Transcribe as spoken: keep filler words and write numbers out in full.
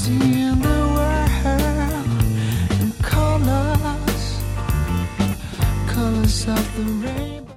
seeing the world in colors, colors of the rainbow.